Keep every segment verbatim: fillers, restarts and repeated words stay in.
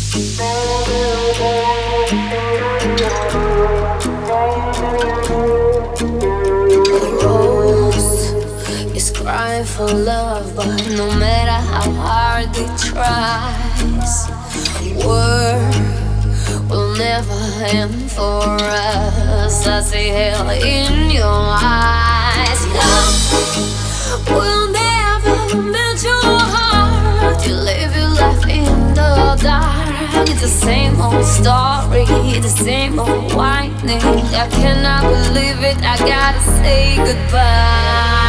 The rose is crying for love, but no matter how hard it tries, war will never end for us. I see hell in your eyes. Love will never melt your heart. You live your life in the dark. It's the same old story, the same old whining. I cannot believe it, I gotta say goodbye.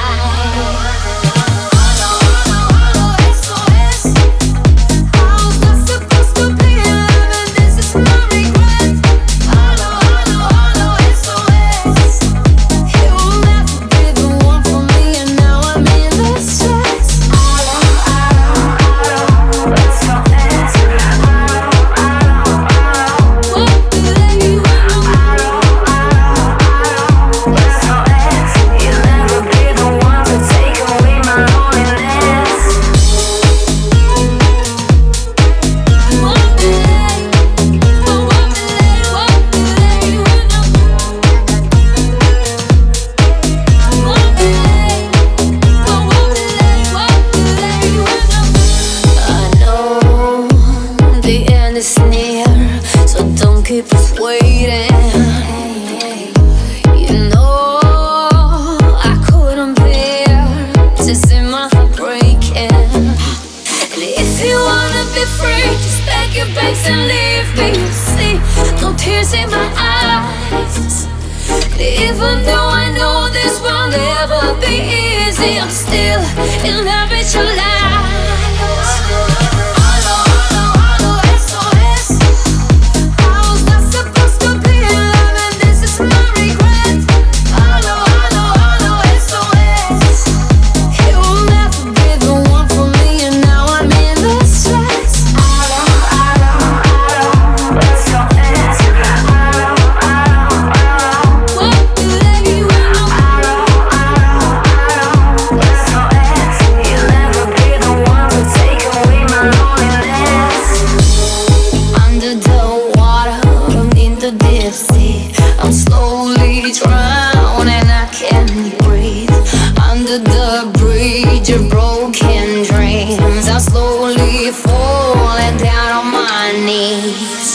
Is near, so don't keep us waiting. You know I couldn't bear to see my heart breaking. And if you wanna be free, just pack your bags and leave me. You see, no tears in my eyes. Even though I know this will never be easy, I'm still in love with your lies. I'm slowly drowning, I can't breathe. Under the bridge of broken dreams, I'm slowly falling down on my knees.